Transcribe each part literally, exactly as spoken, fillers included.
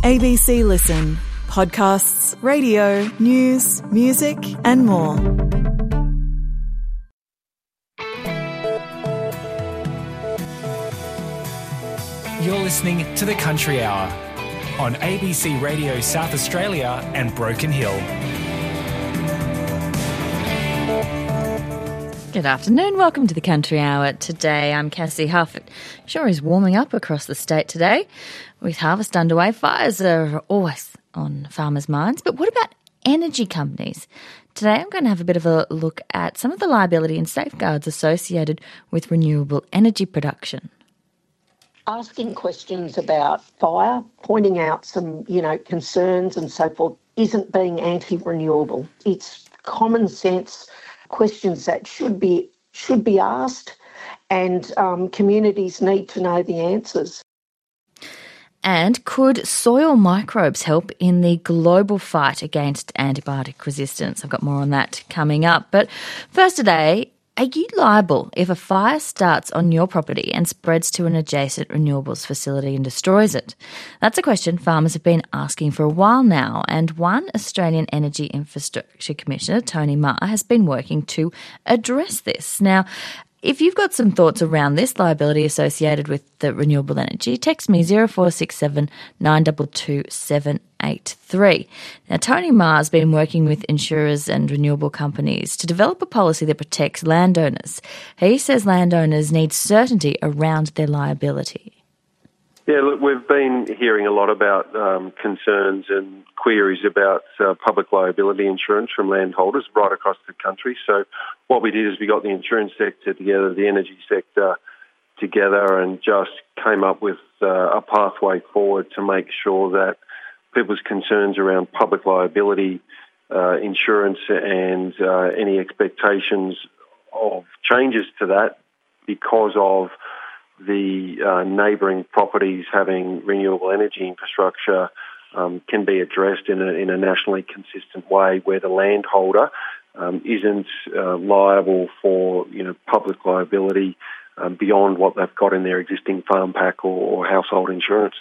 A B C Listen. Podcasts, radio, news, music and more. You're listening to The Country Hour on A B C Radio South Australia and Broken Hill. Good afternoon, welcome to The Country Hour. Today I'm Cassie Huff. It sure is warming up across the state today. With harvest underway, fires are always on farmers' minds. But what about energy companies? Today I'm going to have a bit of a look at some of the liability and safeguards associated with renewable energy production. Asking questions about fire, pointing out some, you know, concerns and so forth, isn't being anti-renewable. It's common sense questions that should be should be asked, and um, communities need to know the answers. And could soil microbes help in the global fight against antibiotic resistance? I've got more on that coming up. But first today, are you liable if a fire starts on your property and spreads to an adjacent renewables facility and destroys it? That's a question farmers have been asking for a while now, and one Australian Energy Infrastructure Commissioner, Tony Marr, has been working to address this. Now, if you've got some thoughts around this liability associated with the renewable energy, text me zero four six seven nine two two seven eight three. Now, Tony Marr's been working with insurers and renewable companies to develop a policy that protects landowners. He says landowners need certainty around their liability. Yeah, look, we've been hearing a lot about um, concerns and queries about uh, public liability insurance from landholders right across the country. So what we did is we got the insurance sector together, the energy sector together, and just came up with uh, a pathway forward to make sure that people's concerns around public liability uh, insurance and uh, any expectations of changes to that because of the uh, neighbouring properties having renewable energy infrastructure um, can be addressed in a, in a nationally consistent way where the landholder um, isn't uh, liable for, you know, public liability um, beyond what they've got in their existing farm pack or, or household insurance.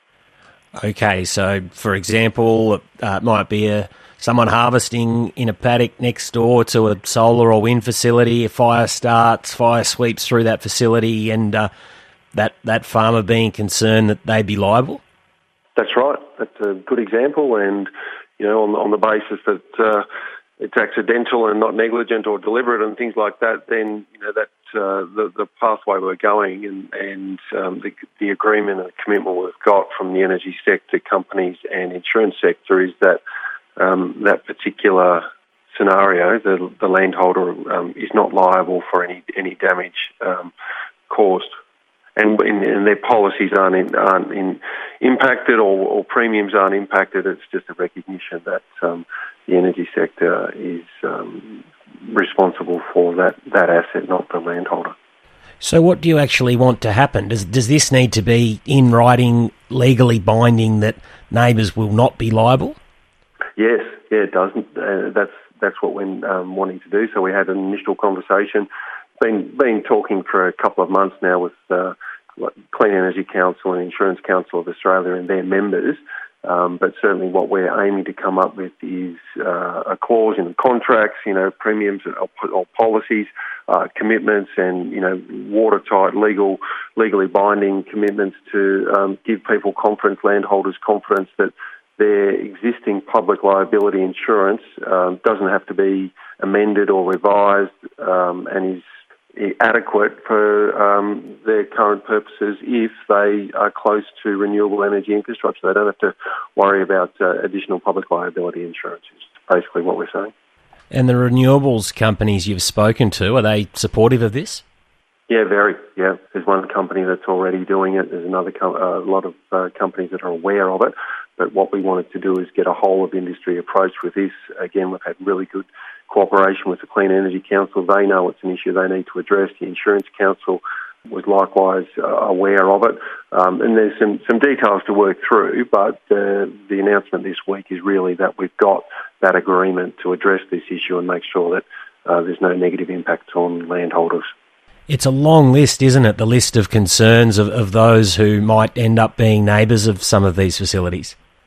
Okay, so for example, uh, it might be a someone harvesting in a paddock next door to a solar or wind facility. A fire starts, fire sweeps through that facility, and uh, that that farmer being concerned that they'd be liable. That's right. That's a good example, and you know, on on the basis that uh, it's accidental and not negligent or deliberate and things like that, then you know that uh, the the pathway we're going and and um, the the agreement and the commitment we've got from the energy sector, companies, and insurance sector is that um, that particular scenario, the the landholder um, is not liable for any any damage um, caused. And, and their policies aren't, in, aren't in, impacted or, or premiums aren't impacted. It's just a recognition that um, the energy sector is um, responsible for that, that asset, not the landholder. So what do you actually want to happen? Does does this need to be in writing, legally binding, that neighbours will not be liable? Yes, yeah, it does. Uh, that's that's what we're um, wanting to do. So we had an initial conversation. Been been talking for a couple of months now with uh, Clean Energy Council and Insurance Council of Australia and their members, um, but certainly what we're aiming to come up with is uh, a clause in the contracts, you know, premiums or, or policies, uh, commitments, and you know, watertight, legal, legally binding commitments to um, give people confidence, landholders confidence that their existing public liability insurance um, doesn't have to be amended or revised um, and is adequate for um, their current purposes if they are close to renewable energy infrastructure. They don't have to worry about uh, additional public liability insurance, is basically what we're saying. And the renewables companies you've spoken to, are they supportive of this? Yeah, very. Yeah, there's one company that's already doing it. There's another com- uh, a lot of uh, companies that are aware of it. But what we wanted to do is get a whole of industry approach with this. Again, we've had really good cooperation with the Clean Energy Council. They know it's an issue they need to address. The Insurance Council was likewise uh, aware of it. Um, and there's some, some details to work through, but uh, the announcement this week is really that we've got that agreement to address this issue and make sure that uh, there's no negative impact on landholders. It's a long list, isn't it, the list of concerns of, of those who might end up being neighbours of some of these facilities?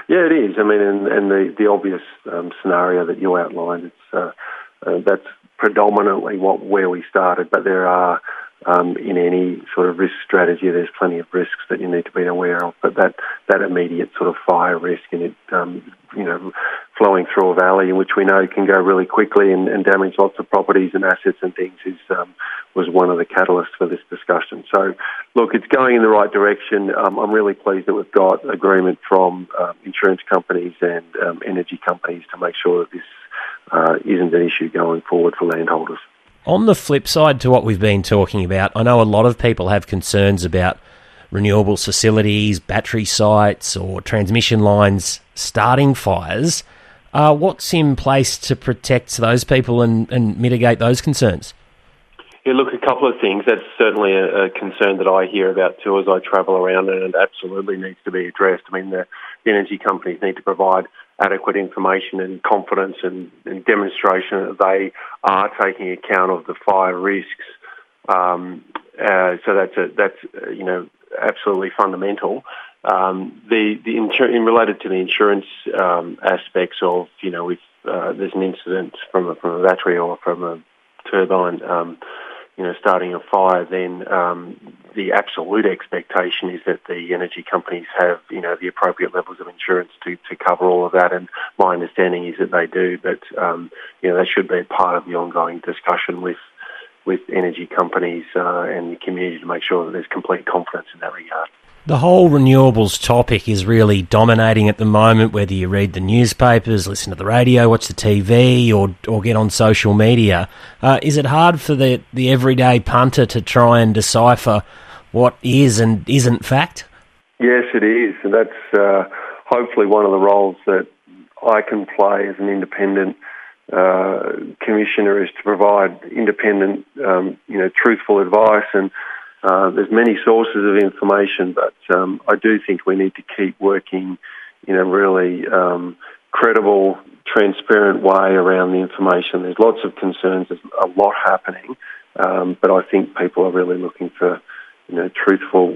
Yeah, it is. I mean, and, and the, the obvious um, scenario that you outlined, it's uh, uh, that's predominantly what where we started, but there are, um, in any sort of risk strategy, there's plenty of risks that you need to be aware of, but that, that immediate sort of fire risk and it, um, you know, flowing through a valley, which we know can go really quickly and, and damage lots of properties and assets and things, is um, was one of the catalysts for this discussion. So, look, it's going in the right direction. Um, I'm really pleased that we've got agreement from uh, insurance companies and um, energy companies to make sure that this uh, isn't an issue going forward for landholders. On the flip side to what we've been talking about, I know a lot of people have concerns about renewables facilities, battery sites or transmission lines starting fires. Uh, what's in place to protect those people and, and mitigate those concerns? Yeah, look, a couple of things. That's certainly a, a concern that I hear about too as I travel around, and it absolutely needs to be addressed. I mean, the, the energy companies need to provide adequate information and confidence and, and demonstration that they are taking account of the fire risks. Um, uh, so that's a, that's uh, you know absolutely fundamental. Um, the the insur- in related to the insurance um, aspects of you know if uh, there's an incident from a, from a battery or from a turbine, um, you know starting a fire, then um, the absolute expectation is that the energy companies have you know the appropriate levels of insurance to, to cover all of that. And my understanding is that they do, but um, you know that should be part of the ongoing discussion with with energy companies uh, and the community to make sure that there's complete confidence in that regard. The whole renewables topic is really dominating at the moment, whether you read the newspapers, listen to the radio, watch the T V, or or get on social media. Uh, is it hard for the, the everyday punter to try and decipher what is and isn't fact? Yes, it is. And that's uh, hopefully one of the roles that I can play as an independent uh, commissioner, is to provide independent, um, you know, truthful advice. And Uh, there's many sources of information, but um, I do think we need to keep working in a really um, credible, transparent way around the information. There's lots of concerns, there's a lot happening, um, but I think people are really looking for, you know, truthful,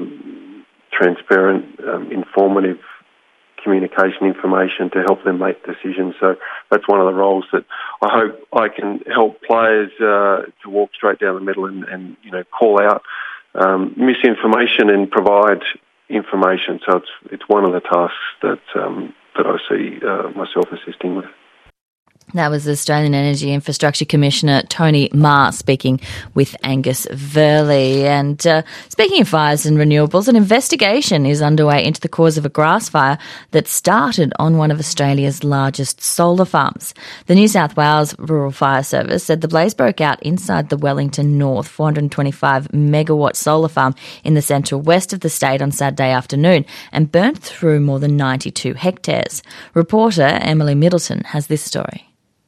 um, transparent, um, informative communication information to help them make decisions. So that's one of the roles that I hope I can help players uh, to walk straight down the middle and, and you know call out um, misinformation and provide information. So it's it's one of the tasks that um, that I see uh, myself assisting with. That was Australian Energy Infrastructure Commissioner Tony Marr speaking with Angus Verley. And uh, speaking of fires and renewables, an investigation is underway into the cause of a grass fire that started on one of Australia's largest solar farms. The New South Wales Rural Fire Service said the blaze broke out inside the Wellington North four hundred twenty-five megawatt solar farm in the central west of the state on Saturday afternoon and burnt through more than ninety-two hectares. Reporter Emily Middleton has this story.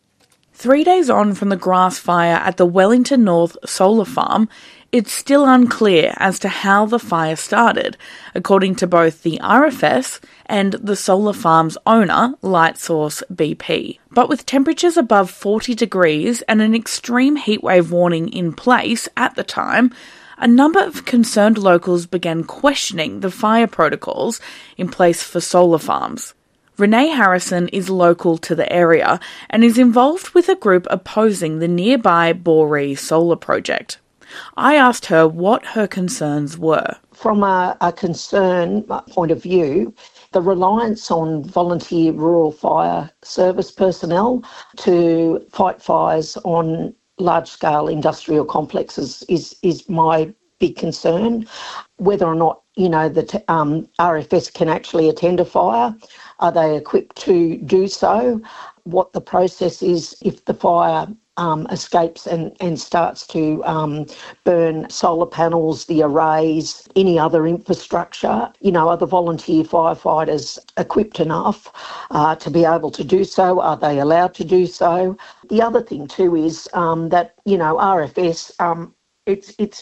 Three days on from the grass fire at the Wellington North solar farm, it's still unclear as to how the fire started, according to both the R F S and the solar farm's owner, Lightsource B P. But with temperatures above forty degrees and an extreme heatwave warning in place at the time, a number of concerned locals began questioning the fire protocols in place for solar farms. Renee Harrison is local to the area and is involved with a group opposing the nearby Boree solar project. I asked her what her concerns were. From a, a concern point of view, the reliance on volunteer rural fire service personnel to fight fires on large-scale industrial complexes is, is my big concern. Whether or not, you know, the t- um, R F S can actually attend a fire, are they equipped to do so? What the process is if the fire um, escapes and, and starts to um, burn solar panels, the arrays, any other infrastructure? You know, are the volunteer firefighters equipped enough uh, to be able to do so? Are they allowed to do so? The other thing too is um, that, you know, R F S, um, it's it's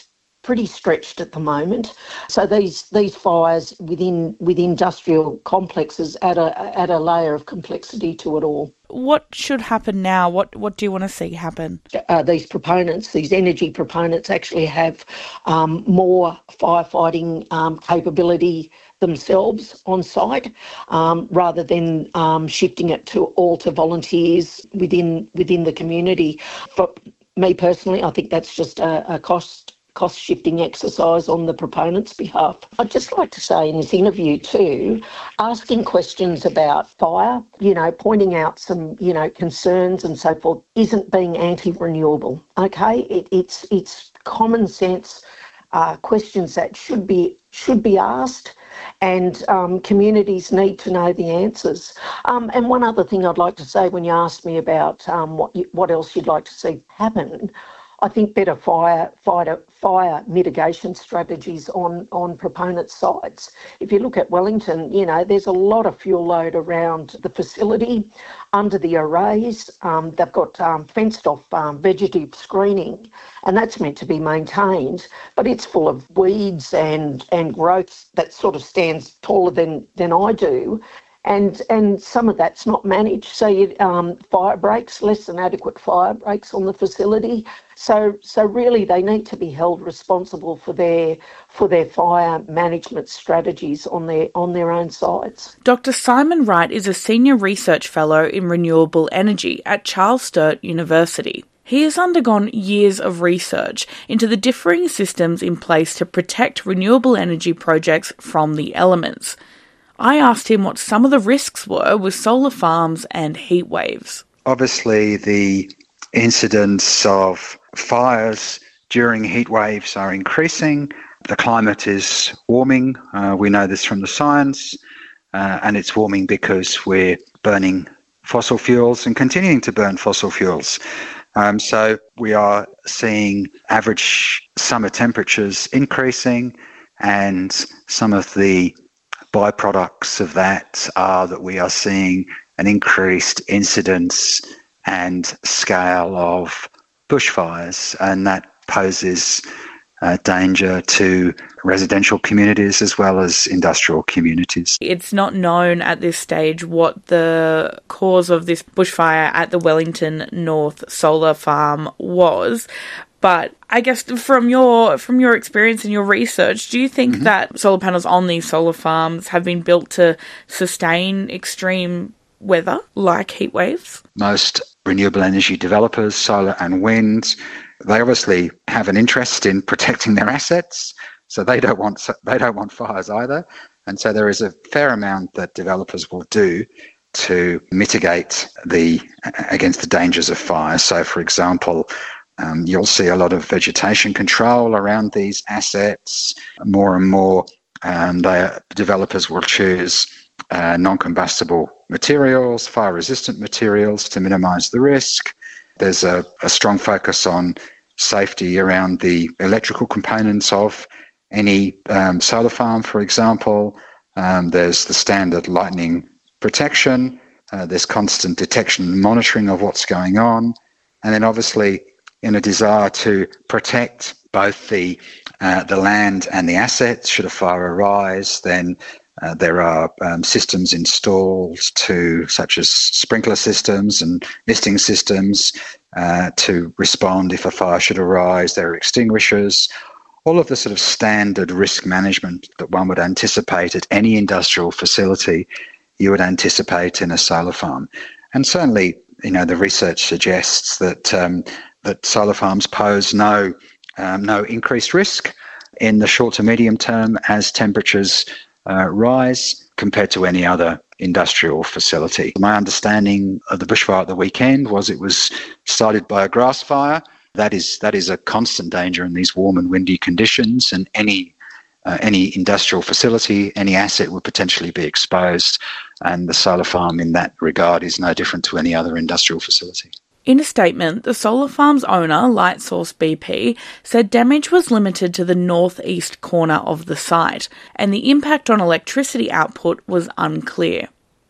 pretty stretched at the moment. So these these fires within with industrial complexes add a add a layer of complexity to it all. What should happen now? What what do you want to see happen? Uh, these proponents, these energy proponents, actually have um, more firefighting um, capability themselves on site, um, rather than um, shifting it to all to volunteers within within the community. For me personally, I think that's just a, a cost. cost shifting exercise on the proponent's behalf. I'd just like to say in this interview too, asking questions about fire, you know, pointing out some, you know, concerns and so forth, isn't being anti-renewable, okay? It, it's it's common sense uh, questions that should be should be asked, and um, communities need to know the answers. Um, and one other thing I'd like to say, when you asked me about um, what you, what else you'd like to see happen, I think better fire, fire, fire mitigation strategies on, on proponent sites. If you look at Wellington, you know, there's a lot of fuel load around the facility, under the arrays. Um, they've got um, fenced off um, vegetative screening, and that's meant to be maintained, but it's full of weeds and, and growth that sort of stands taller than, than I do. And and some of that's not managed. So you, um, fire breaks, less than adequate fire breaks on the facility. So so really they need to be held responsible for their for their fire management strategies on their on their own sites. Doctor Simon Wright is a senior research fellow in renewable energy at Charles Sturt University. He has undergone years of research into the differing systems in place to protect renewable energy projects from the elements. I asked him what some of the risks were with solar farms and heat waves. Obviously, the incidence of fires during heat waves are increasing. The climate is warming. Uh, we know this from the science, uh, and it's warming because we're burning fossil fuels and continuing to burn fossil fuels. Um, so we are seeing average summer temperatures increasing, and some of the byproducts of that are that we are seeing an increased incidence and scale of bushfires, and that poses uh, danger to residential communities as well as industrial communities. It's not known at this stage what the cause of this bushfire at the Wellington North solar farm was. But I guess from your from your experience and your research, do you think mm-hmm. that solar panels on these solar farms have been built to sustain extreme weather like heat waves? Most renewable energy developers, solar and wind, they obviously have an interest in protecting their assets, so they don't want they don't want fires either. And so there is a fair amount that developers will do to mitigate the against the dangers of fire. So, for example, Um, you'll see a lot of vegetation control around these assets. More and more, um, they, developers will choose uh, non-combustible materials, fire-resistant materials to minimise the risk. There's a, a strong focus on safety around the electrical components of any um, solar farm, for example. Um, there's the standard lightning protection. Uh, there's constant detection and monitoring of what's going on. And then obviously, in a desire to protect both the uh, the land and the assets, should a fire arise, then uh, there are um, systems installed to, such as sprinkler systems and misting systems, uh, to respond if a fire should arise. There are extinguishers, all of the sort of standard risk management that one would anticipate at any industrial facility, you would anticipate in a solar farm. And certainly, you know, the research suggests that um, that solar farms pose no um, no increased risk in the short to medium term as temperatures uh, rise compared to any other industrial facility. My understanding of the bushfire at the weekend was it was started by a grass fire. That is that is a constant danger in these warm and windy conditions, and any uh, any industrial facility, any asset would potentially be exposed, and the solar farm in that regard is no different to any other industrial facility. In a statement, the solar farm's owner, Lightsource B P, said damage was limited to the northeast corner of the site, and the impact on electricity output was unclear.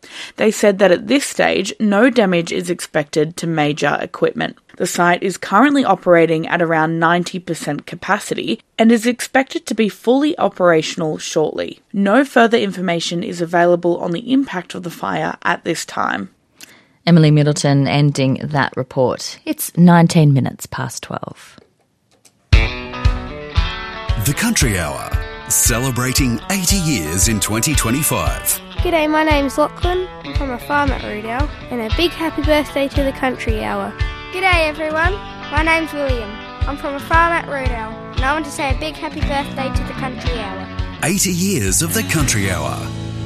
They said that at this stage, no damage is expected to major equipment. The site is currently operating at around ninety percent capacity and is expected to be fully operational shortly. No further information is available on the impact of the fire at this time. Emily Middleton ending that report. It's nineteen minutes past twelve. The Country Hour, celebrating eighty years in twenty twenty-five. G'day, my name's Lachlan. I'm from a farm at Rudale, and a big happy birthday to the Country Hour. G'day everyone, my name's William. I'm from a farm at Rudale, and I want to say a big happy birthday to the Country Hour. eighty years of the Country Hour.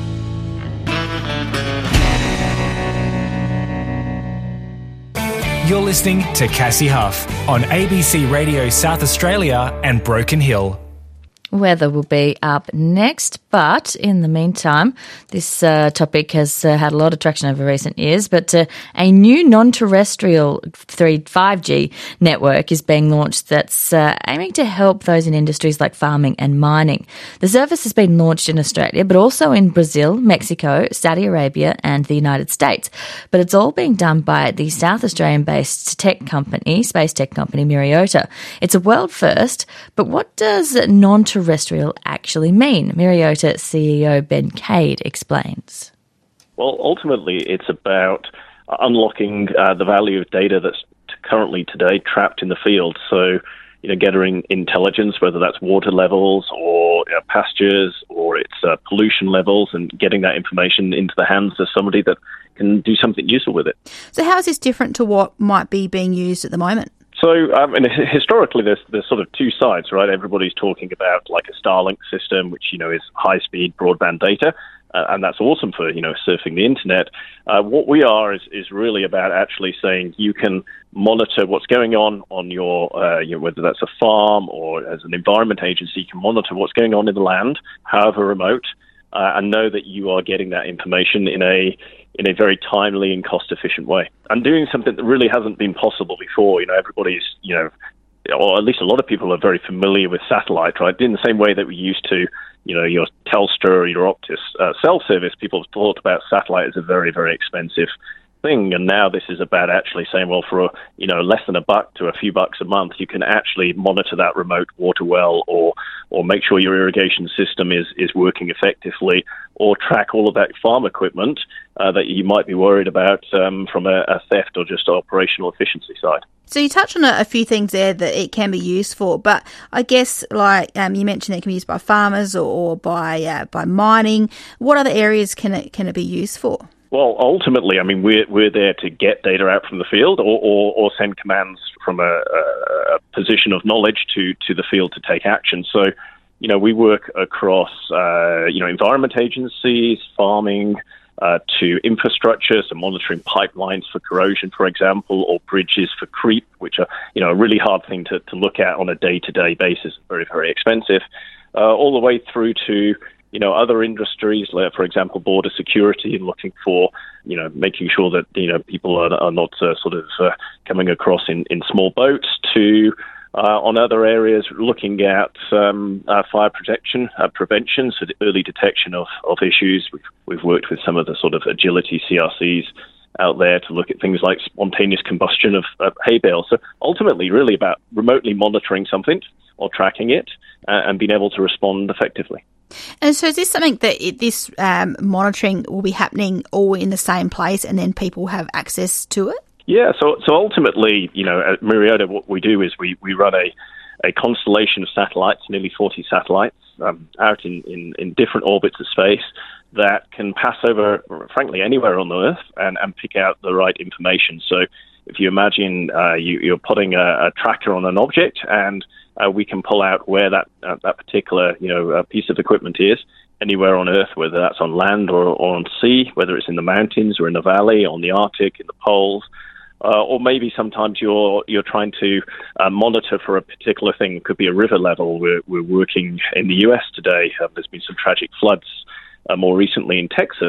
You're listening to Cassie Huff on A B C Radio South Australia and Broken Hill. Weather will be up next, but in the meantime, this uh, topic has uh, had a lot of traction over recent years, but uh, a new non-terrestrial five G network is being launched that's uh, aiming to help those in industries like farming and mining. The service has been launched in Australia, but also in Brazil, Mexico, Saudi Arabia and the United States. But it's all being done by the South Australian-based tech company, space tech company Myriota. It's a world first, but what does non-terrestrial terrestrial actually mean? Myriota C E O Ben Cade explains. Well, ultimately, it's about unlocking uh, the value of data that's currently today trapped in the field. So, you know, gathering intelligence, whether that's water levels or uh, pastures or it's uh, pollution levels, and getting that information into the hands of somebody that can do something useful with it. So how is this different to what might be being used at the moment? So, um, and historically, there's there's sort of two sides, right? Everybody's talking about like a Starlink system, which, you know, is high-speed broadband data, uh, and that's awesome for, you know, surfing the internet. Uh, what we are is, is really about actually saying you can monitor what's going on on your, uh, you know, whether that's a farm or as an environment agency, you can monitor what's going on in the land, however remote, uh, and know that you are getting that information in a in a very timely and cost-efficient way. And doing something that really hasn't been possible before. You know, everybody's, you know, or at least a lot of people are very familiar with satellite, right? In the same way that we used to, you know, your Telstra or your Optus uh, cell service, people have thought about satellite as a very, very expensive thing. And now this is about actually saying, well, for, a, you know, less than a buck to a few bucks a month, you can actually monitor that remote water well, or or make sure your irrigation system is, is working effectively, or track all of that farm equipment uh, that you might be worried about um, from a, a theft or just operational efficiency side. So you touched on a, a few things there that it can be used for, but I guess, like um, you mentioned, it can be used by farmers or, or by uh, by mining. What other areas can it can it be used for? Well, ultimately, I mean, we're we're there to get data out from the field, or, or, or send commands from a, a, a position of knowledge to, to the field to take action. So, you know, we work across, uh, you know, environment agencies, farming, uh, to infrastructure, so monitoring pipelines for corrosion, for example, or bridges for creep, which are, you know, a really hard thing to, to look at on a day-to-day basis, very, very expensive, uh, all the way through to, you know, other industries, like, for example, border security, and looking for, you know, making sure that, you know, people are, are not uh, sort of uh, coming across in, in small boats, to uh, on other areas looking at um, uh, fire protection, uh, prevention, so the early detection of, of issues. We've, we've worked with some of the sort of agility C R Cs out there to look at things like spontaneous combustion of, of hay bales. So ultimately, really about remotely monitoring something or tracking it uh, and being able to respond effectively. And so is this something that it, this um, monitoring will be happening all in the same place, and then people have access to it? Yeah, so so ultimately, you know, at Myriota, what we do is we, we run a, a constellation of satellites, nearly forty satellites, um, out in, in, in different orbits of space that can pass over, frankly, anywhere on the Earth and, and pick out the right information. So if you imagine uh, you, you're putting a, a tracker on an object, and uh, we can pull out where that uh, that particular, you know, uh, piece of equipment is anywhere on Earth, whether that's on land or, or on sea, whether it's in the mountains or in the valley, on the Arctic, in the poles. Uh, or maybe sometimes you're you're trying to uh, monitor for a particular thing. It could be a river level. We're, we're working in the U S today. Uh, there's been some tragic floods uh, more recently in Texas.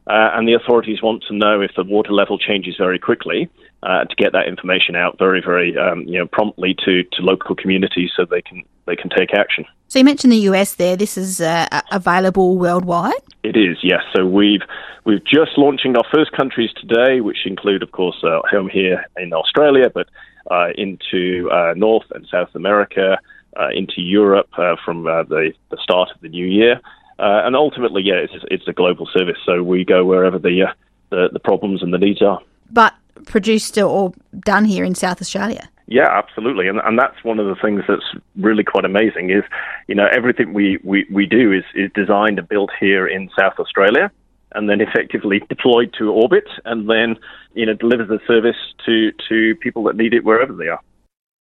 uh, and the authorities want to know if the water level changes very quickly uh, to get that information out very, very um, you know, promptly to, to local communities so they can they can take action. So you mentioned the U S there. This is uh, available worldwide? It is, yes. So we've we've just launching our first countries today, which include, of course, uh, home here in Australia, but uh, into uh, North and South America, uh, into Europe uh, from uh, the, the start of the new year. Uh, and ultimately, yeah, it's, it's a global service, so we go wherever the, uh, the the problems and the needs are. But produced or done here in South Australia? Yeah, absolutely. And and that's one of the things that's really quite amazing is, you know, everything we, we, we do is, is designed and built here in South Australia and then effectively deployed to orbit and then, you know, delivers the service to, to people that need it wherever they are.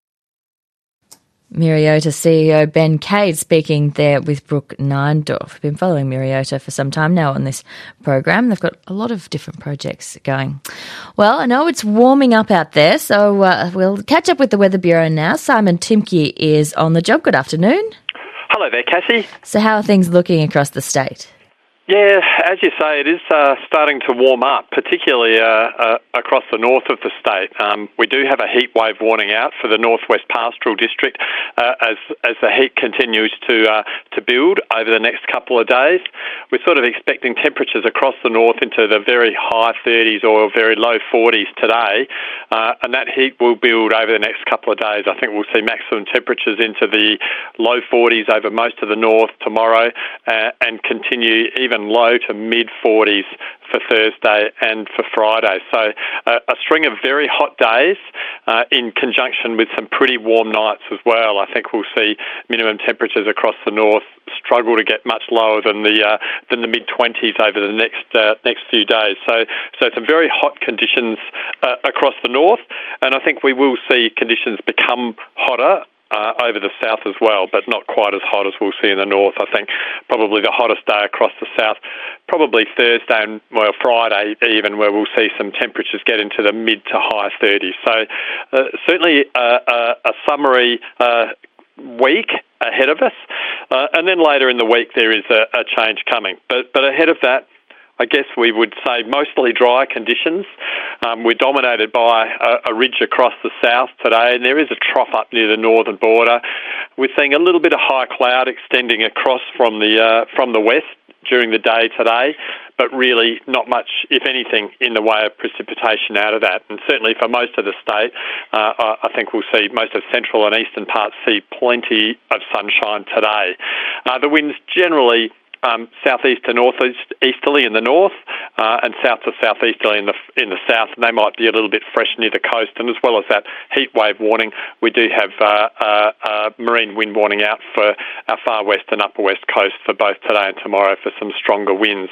Myriota C E O Ben Cade speaking there with Brooke Neindorf. I've been following Myriota for some time now on this program. They've got a lot of different projects going. Well, I know it's warming up out there, so uh, we'll catch up with the Weather Bureau now. Simon Timke is on the job. Good afternoon. Hello there, Cassie. So how are things looking across the state? Yeah, as you say, it is uh, starting to warm up, particularly uh, uh, across the north of the state. Um, we do have a heat wave warning out for the Northwest Pastoral District uh, as as the heat continues to uh, to build over the next couple of days. We're sort of expecting temperatures across the north into the very high thirties or very low forties today, uh, and that heat will build over the next couple of days. I think we'll see maximum temperatures into the low forties over most of the north tomorrow uh, and continue even low to mid forties for Thursday and for Friday. So uh, a string of very hot days uh, in conjunction with some pretty warm nights as well. I think we'll see minimum temperatures across the north struggle to get much lower than the uh, than the mid twenties over the next uh, next few days. So so some very hot conditions uh, across the north, and I think we will see conditions become hotter Uh, over the south as well, but not quite as hot as we'll see in the north. I think probably the hottest day across the south, probably Thursday and, well, Friday even, where we'll see some temperatures get into the mid to high thirties. So uh, certainly uh, a, a summery uh, week ahead of us. Uh, and then later in the week there is a, a change coming. But, but ahead of that, I guess we would say mostly dry conditions. Um, we're dominated by a, a ridge across the south today, and there is a trough up near the northern border. We're seeing a little bit of high cloud extending across from the uh, from the west during the day today, but really not much, if anything, in the way of precipitation out of that. And certainly for most of the state, uh, I think we'll see most of central and eastern parts see plenty of sunshine today. Uh, the winds generally Um, southeast to northeast easterly in the north, uh, and south to southeasterly in the in the south. And they might be a little bit fresh near the coast. And as well as that heat wave warning, we do have uh, uh, uh, marine wind warning out for our far west and upper west coast for both today and tomorrow for some stronger winds.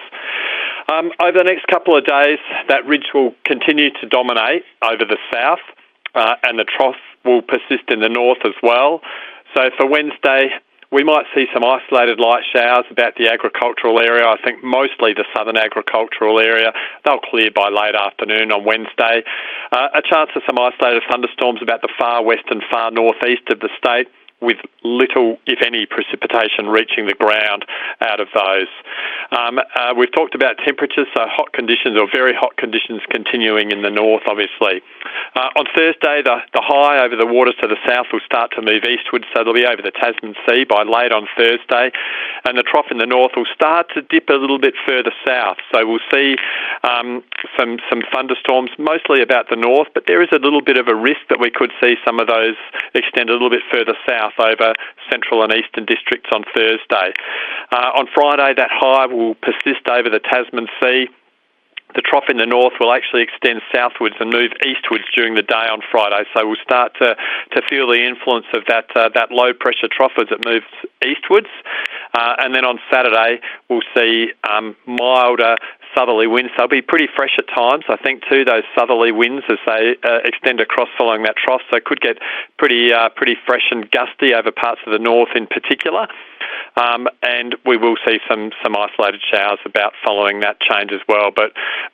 Um, over the next couple of days, that ridge will continue to dominate over the south, uh, and the trough will persist in the north as well. So for Wednesday, we might see some isolated light showers about the agricultural area. I think mostly the southern agricultural area. They'll clear by late afternoon on Wednesday. Uh, a chance of some isolated thunderstorms about the far west and far northeast of the state, with little, if any, precipitation reaching the ground out of those. Um, uh, we've talked about temperatures, so hot conditions or very hot conditions continuing in the north, obviously. Uh, on Thursday, the, the high over the waters to the south will start to move eastward, so they'll be over the Tasman Sea by late on Thursday, and the trough in the north will start to dip a little bit further south. So we'll see um, some, some thunderstorms, mostly about the north, but there is a little bit of a risk that we could see some of those extend a little bit further south over central and eastern districts on Thursday. Uh, on Friday, that high will persist over the Tasman Sea. The trough in the north will actually extend southwards and move eastwards during the day on Friday. So we'll start to, to feel the influence of that uh, that low pressure trough as it moves eastwards. Uh, and then on Saturday, we'll see um, milder southerly winds. They'll be pretty fresh at times, I think, too, those southerly winds as they uh, extend across following that trough. So it could get pretty uh, pretty fresh and gusty over parts of the north in particular. Um, and we will see some, some isolated showers about following that change as well. But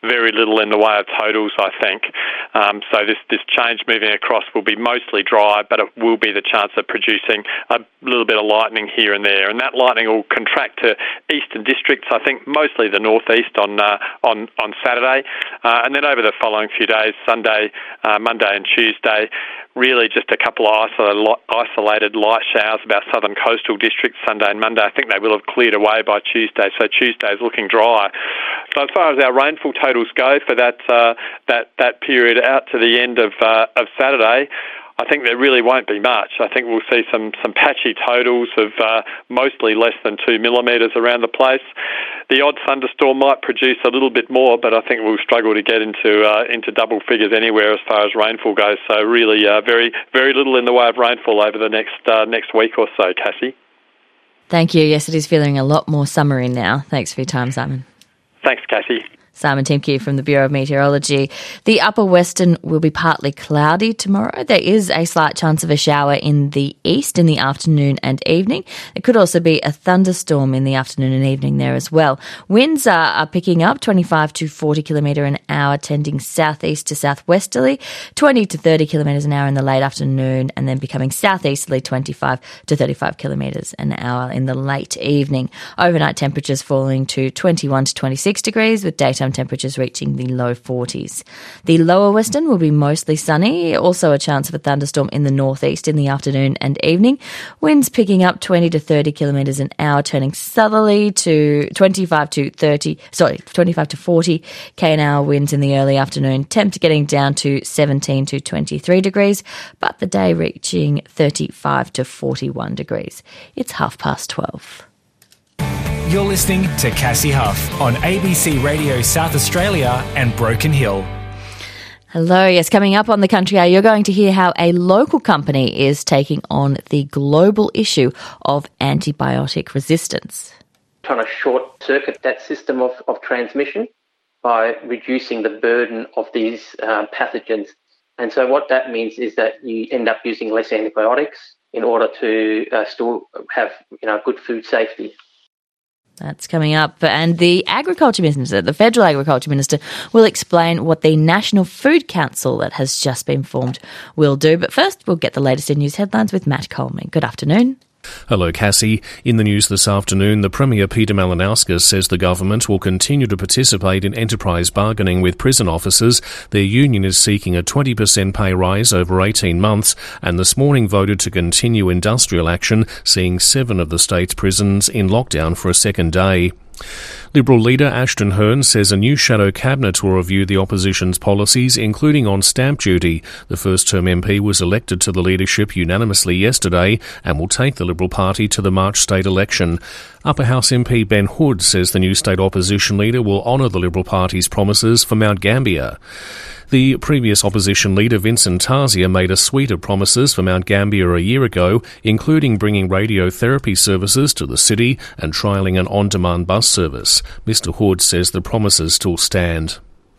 very little in the way of totals, I think. Um, so this, this change moving across will be mostly dry, but it will be the chance of producing a little bit of lightning here and there. And that lightning will contract to eastern districts, I think mostly the northeast on uh, on, on Saturday. Uh, and then over the following few days, Sunday, uh, Monday and Tuesday, really just a couple of isolated light showers about southern coastal districts Sunday and Monday. I think they will have cleared away by Tuesday, so Tuesday is looking dry. So as far as our rainfall totals go for that uh, that that period out to the end of uh, of Saturday, I think there really won't be much. I think we'll see some, some patchy totals of uh, mostly less than two millimetres around the place. The odd thunderstorm might produce a little bit more, but I think we'll struggle to get into uh, into double figures anywhere as far as rainfall goes. So really uh, very very little in the way of rainfall over the next uh, next week or so, Cassie. Thank you. Yes, it is feeling a lot more summery now. Thanks for your time, Simon. Thanks, Cassie. Simon Timke from the Bureau of Meteorology. The upper western will be partly cloudy tomorrow. There is a slight chance of a shower in the east in the afternoon and evening. There could also be a thunderstorm in the afternoon and evening there as well. Winds are, are picking up, twenty-five to forty kilometre an hour, tending southeast to southwesterly, twenty to thirty kilometres an hour in the late afternoon, and then becoming southeasterly, twenty-five to thirty-five kilometres an hour in the late evening. Overnight temperatures falling to twenty-one to twenty-six degrees, with daytime temperatures reaching the low forties. The lower western will be mostly sunny, also a chance of a thunderstorm in the northeast in the afternoon and evening. Winds picking up twenty to thirty kilometres an hour, turning southerly to twenty-five to thirty, sorry, twenty-five to forty k an hour winds in the early afternoon. Temp getting down to seventeen to twenty-three degrees, but the day reaching thirty-five to forty-one degrees. It's half past twelve. You're listening to Cassie Huff on A B C Radio South Australia and Broken Hill. Hello, yes, coming up on the Country Hour, you're going to hear how a local company is taking on the global issue of antibiotic resistance. Trying to short-circuit that system of, of transmission by reducing the burden of these uh, pathogens. And so what that means is that you end up using less antibiotics in order to uh, still have, you know, good food safety. That's coming up. And the Agriculture Minister, the Federal Agriculture Minister, will explain what the National Food Council that has just been formed will do. But first, we'll get the latest in news headlines with Matt Coleman. Good afternoon. Hello, Cassie. In the news this afternoon, the Premier Peter Malinauskas says the government will continue to participate in enterprise bargaining with prison officers. Their union is seeking a twenty percent pay rise over eighteen months, and this morning voted to continue industrial action, seeing seven of the state's prisons in lockdown for a second day. Liberal leader Ashton Hearn says a new shadow cabinet will review the opposition's policies, including on stamp duty. The first-term M P was elected to the leadership unanimously yesterday and will take the Liberal Party to the March state election. Upper House M P Ben Hood says the new state opposition leader will honour the Liberal Party's promises for Mount Gambier. The previous opposition leader, Vincent Tarzia, made a suite of promises for Mount Gambier a year ago, including bringing radiotherapy services to the city and trialling an on-demand bus service. Mister Hood says the promises still stand.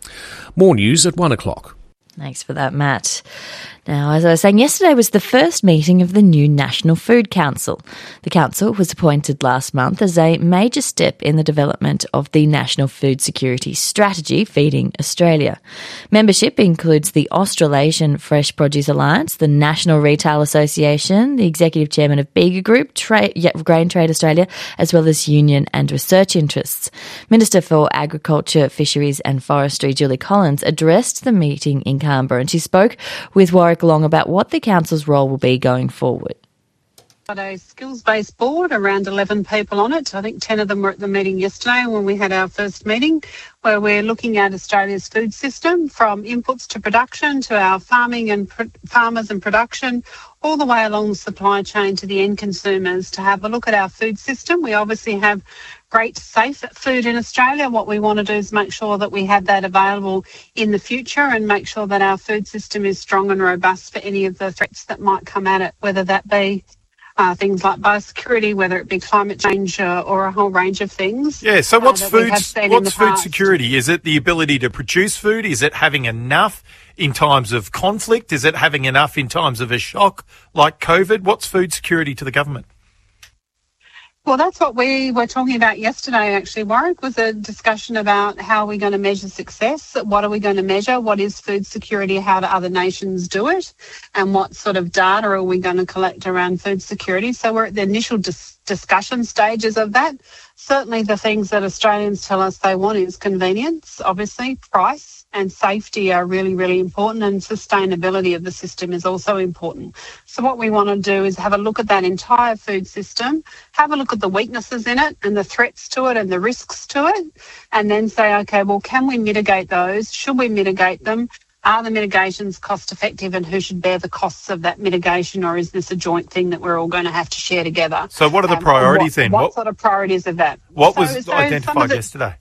More news at one o'clock. Thanks for that, Matt. Now, as I was saying, yesterday was the first meeting of the new National Food Council. The council was appointed last month as a major step in the development of the National Food Security Strategy, Feeding Australia. Membership includes the Australasian Fresh Produce Alliance, the National Retail Association, the Executive Chairman of Bega Group, Tra- yeah, Grain Trade Australia, as well as union and research interests. Minister for Agriculture, Fisheries and Forestry, Julie Collins, addressed the meeting in Canberra, and she spoke with Warwick Long about what the council's role will be going forward. Got a skills-based board, around eleven people on it. I think ten of them were at the meeting yesterday when we had our first meeting, where we're looking at Australia's food system, from inputs to production to our farming and pr- farmers and production, all the way along the supply chain to the end consumers, to have a look at our food system. We obviously have great, safe food in Australia. What we want to do is make sure that we have that available in the future and make sure that our food system is strong and robust for any of the threats that might come at it, whether that be uh, things like biosecurity, whether it be climate change uh, or a whole range of things. Yeah, so what's uh, food, what's food security? Is it the ability to produce food? Is it having enough in times of conflict? Is it having enough in times of a shock like COVID? What's food security to the government? Well, that's what we were talking about yesterday, actually, Warwick, was a discussion about how we're going to measure success, what are we going to measure, what is food security, how do other nations do it, and what sort of data are we going to collect around food security. So we're at the initial dis- discussion stages of that. Certainly the things that Australians tell us they want is convenience, obviously, price, and safety are really, really important, and sustainability of the system is also important. So what we want to do is have a look at that entire food system, have a look at the weaknesses in it and the threats to it and the risks to it, and then say, okay, well, can we mitigate those? Should we mitigate them? Are the mitigations cost effective, and who should bear the costs of that mitigation, or is this a joint thing that we're all going to have to share together? So what are the Um, priorities what, then? What, What, sort of priorities are that? what So- was so some identified of the- yesterday?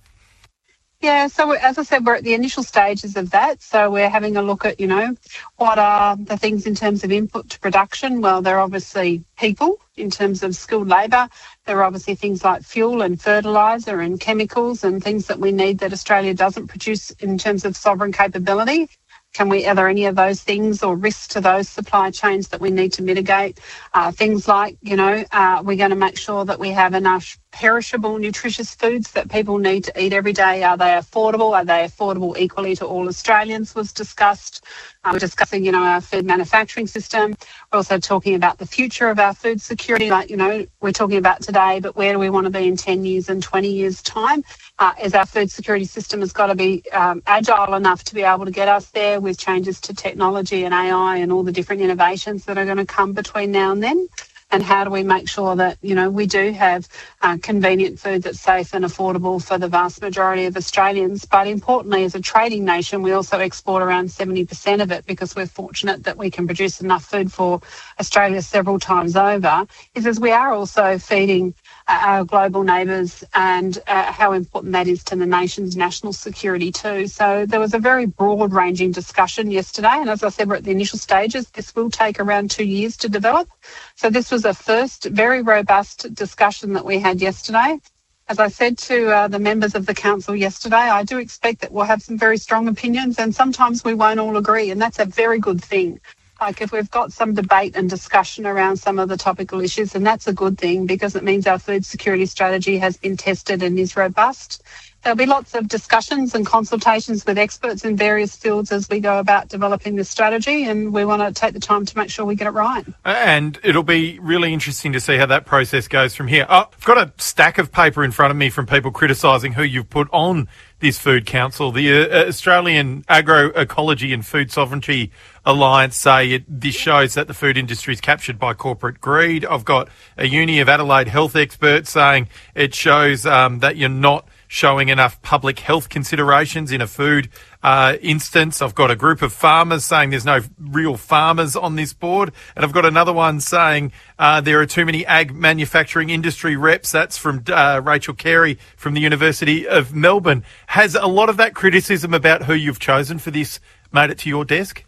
Yeah, so we're- as I said, we're at the initial stages of that. So we're having a look at, you know, what are the things in terms of input to production? Well, there are obviously people in terms of skilled labour. There are obviously things like fuel and fertiliser and chemicals and things that we need that Australia doesn't produce in terms of sovereign capability. Can we, are there any of those things or risks to those supply chains that we need to mitigate? Uh, things like, you know, uh, we're going to make sure that we have enough perishable, nutritious foods that people need to eat every day. Are they affordable? Are they affordable equally to all Australians was discussed. Uh, we're discussing, you know, our food manufacturing system. We're also talking about the future of our food security, like, you know, we're talking about today, but where do we want to be in ten years and twenty years' time? Uh, is our food security system has got to be um, agile enough to be able to get us there with changes to technology and A I and all the different innovations that are going to come between now and then? And how do we make sure that, you know, we do have uh, convenient food that's safe and affordable for the vast majority of Australians? But importantly, as a trading nation, we also export around seventy percent of it because we're fortunate that we can produce enough food for Australia several times over, is as we are also feeding uh, our global neighbours, and uh, how important that is to the nation's national security too. So there was a very broad-ranging discussion yesterday, and as I said, we're at the initial stages. This will take around two years to develop. So this was a first very robust discussion that we had yesterday. As I said to uh, the members of the council yesterday, I do expect that we'll have some very strong opinions, and sometimes we won't all agree, and that's a very good thing. Like if we've got some debate and discussion around some of the topical issues, and that's a good thing because it means our food security strategy has been tested and is robust. There'll be lots of discussions and consultations with experts in various fields as we go about developing this strategy, and we want to take the time to make sure we get it right. And it'll be really interesting to see how that process goes from here. Oh, I've got a stack of paper in front of me from people criticising who you've put on this Food Council. The uh, Australian Agroecology and Food Sovereignty Alliance say it, this shows that the food industry is captured by corporate greed. I've got a Uni of Adelaide health expert saying it shows um, that you're not showing enough public health considerations in a food uh, instance. I've got a group of farmers saying there's no real farmers on this board. And I've got another one saying uh, there are too many ag manufacturing industry reps. That's from uh, Rachel Carey from the University of Melbourne. Has a lot of that criticism about who you've chosen for this made it to your desk?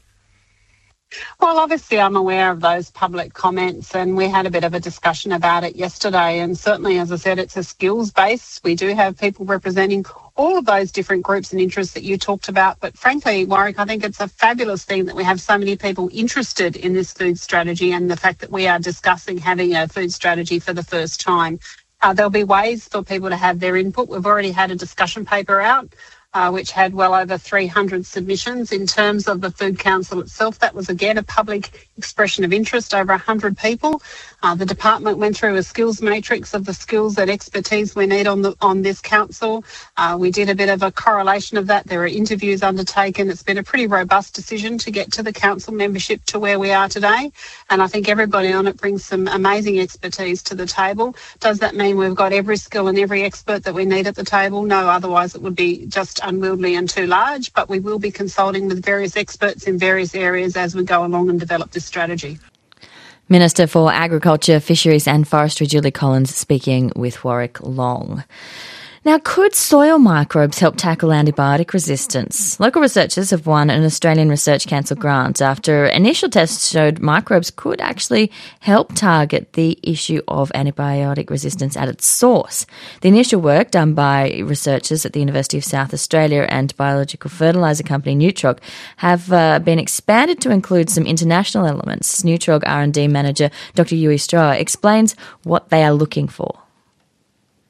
Well, obviously I'm aware of those public comments, and we had a bit of a discussion about it yesterday, and certainly, as I said, it's a skills base. We do have people representing all of those different groups and interests that you talked about, but frankly, Warwick, I think it's a fabulous thing that we have so many people interested in this food strategy, and the fact that we are discussing having a food strategy for the first time. Uh, there'll be ways for people to have their input. We've already had a discussion paper out Uh, which had well over three hundred submissions. In terms of the Food Council itself, that was again a public expression of interest, over one hundred people. Uh, the department went through a skills matrix of the skills and expertise we need on the on this council. Uh, we did a bit of a correlation of that. There are interviews undertaken. It's been a pretty robust decision to get to the council membership to where we are today, and I think everybody on it brings some amazing expertise to the table. Does that mean we've got every skill and every expert that we need at the table? No, otherwise it would be just unwieldy and too large, but we will be consulting with various experts in various areas as we go along and develop this strategy. Minister for Agriculture, Fisheries and Forestry Julie Collins speaking with Warwick Long. Now, could soil microbes help tackle antibiotic resistance? Local researchers have won an Australian Research Council grant after initial tests showed microbes could actually help target the issue of antibiotic resistance at its source. The initial work done by researchers at the University of South Australia and biological fertiliser company Nutrog have uh, been expanded to include some international elements. Nutrog R and D manager Doctor Yui Stroh explains what they are looking for.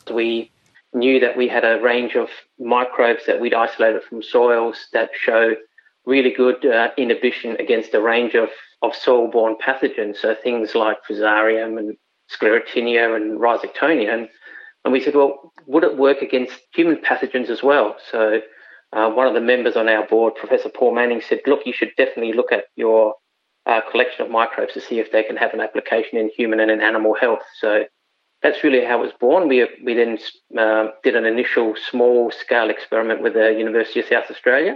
We knew that we had a range of microbes that we'd isolated from soils that show really good uh, inhibition against a range of, of soil-borne pathogens, so things like Fusarium and Sclerotinia and Rhizoctonia. And, and we said, well, would it work against human pathogens as well? So uh, one of the members on our board, Professor Paul Manning, said, look, you should definitely look at your uh, collection of microbes to see if they can have an application in human and in animal health. So that's really how it was born. We we then uh, did an initial small-scale experiment with the University of South Australia.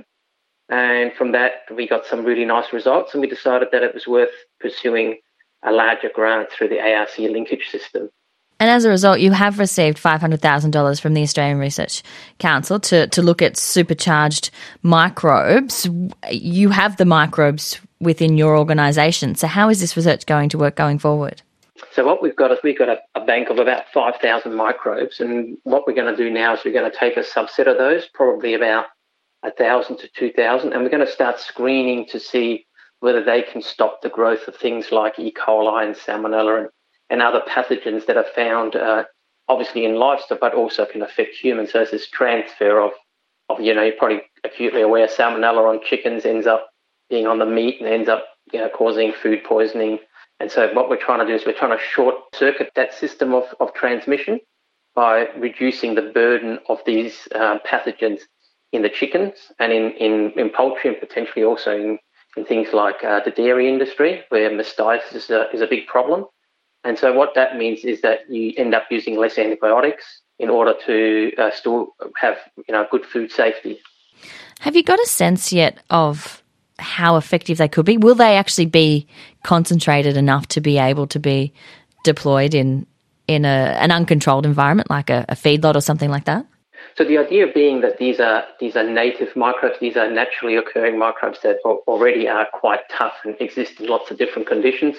And from that, we got some really nice results, and we decided that it was worth pursuing a larger grant through the A R C linkage system. And as a result, you have received five hundred thousand dollars from the Australian Research Council to, to look at supercharged microbes. You have the microbes within your organisation. So how is this research going to work going forward? So what we've got is we've got a, a bank of about five thousand microbes, and what we're going to do now is we're going to take a subset of those, probably about one thousand to two thousand, and we're going to start screening to see whether they can stop the growth of things like E. coli and Salmonella and, and other pathogens that are found uh, obviously in livestock, but also can affect humans. So there's this transfer of, of, you know, you're probably acutely aware Salmonella on chickens ends up being on the meat and ends up, you know, causing food poisoning. And so what we're trying to do is we're trying to short-circuit that system of, of transmission by reducing the burden of these uh, pathogens in the chickens and in, in, in poultry, and potentially also in, in things like uh, the dairy industry, where mastitis is a, is a big problem. And so what that means is that you end up using less antibiotics in order to uh, still have, you know, good food safety. Have you got a sense yet of how effective they could be? Will they actually be concentrated enough to be able to be deployed in in a, an uncontrolled environment like a, a feedlot or something like that? So the idea being that these are these are native microbes, these are naturally occurring microbes that already are quite tough and exist in lots of different conditions.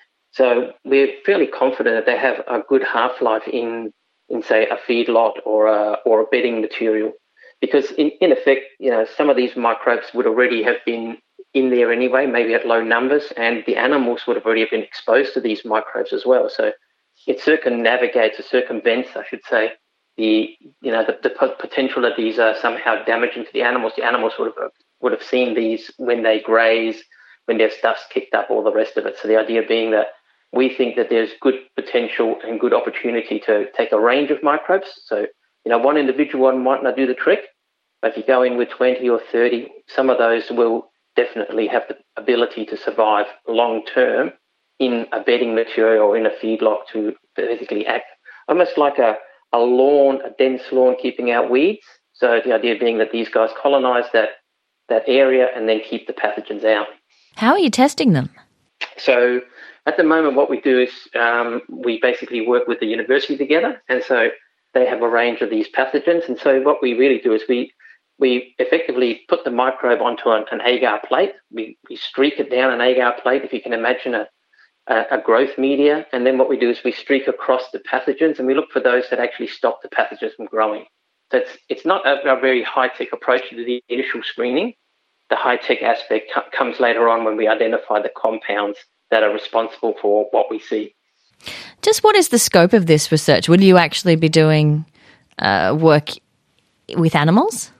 So we're fairly confident that they have a good half-life in, in say, a feedlot or a, or a bedding material. Because in, in effect, you know, some of these microbes would already have been in there anyway, maybe at low numbers, and the animals would have already been exposed to these microbes as well. So it circumnavigates or circumvents, I should say, the you know the, the potential that these are somehow damaging to the animals. The animals would have would have seen these when they graze, when their stuff's kicked up, all the rest of it. So the idea being that we think that there's good potential and good opportunity to take a range of microbes. So you know, one individual one might not do the trick, but if you go in with twenty or thirty, some of those will definitely have the ability to survive long term in a bedding material or in a feedlot to basically act almost like a, a lawn, a dense lawn keeping out weeds. So the idea being that these guys colonise that, that area and then keep the pathogens out. How are you testing them? So at the moment what we do is um, we basically work with the university together, and so they have a range of these pathogens. And so what we really do is we we effectively put the microbe onto an, an agar plate. We, we streak it down an agar plate, if you can imagine a, a, a growth media. And then what we do is we streak across the pathogens, and we look for those that actually stop the pathogens from growing. So it's, it's not a, a very high-tech approach to the initial screening. The high-tech aspect co- comes later on when we identify the compounds that are responsible for what we see. Just what is the scope of this research? Will you actually be doing uh, work with animals?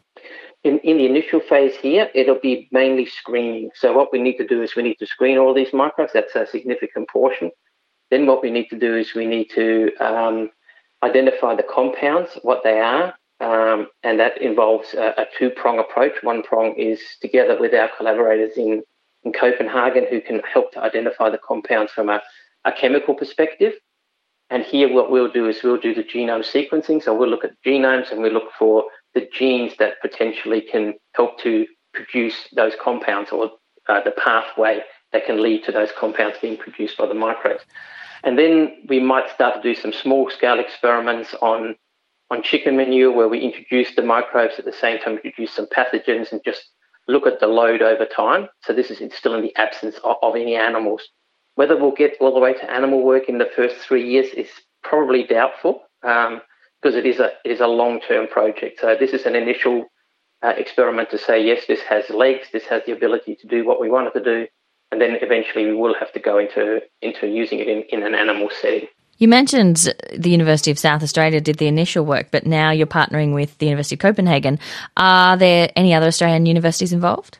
In, in the initial phase here, it'll be mainly screening. So what we need to do is we need to screen all these microbes. That's a significant portion. Then what we need to do is we need to um, identify the compounds, what they are, um, and that involves a, a two-prong approach. One prong is together with our collaborators in, in Copenhagen, who can help to identify the compounds from a, a chemical perspective. And here what we'll do is we'll do the genome sequencing. So we'll look at genomes and we look for the genes that potentially can help to produce those compounds, or uh, the pathway that can lead to those compounds being produced by the microbes. And then we might start to do some small-scale experiments on, on chicken manure, where we introduce the microbes at the same time, introduce some pathogens, and just look at the load over time. So this is still in the absence of, of any animals. Whether we'll get all the way to animal work in the first three years is probably doubtful, um, because it is a it is a long-term project. So this is an initial uh, experiment to say, yes, this has legs, this has the ability to do what we want it to do, and then eventually we will have to go into into using it in, in an animal setting. You mentioned the University of South Australia did the initial work, but now you're partnering with the University of Copenhagen. Are there any other Australian universities involved?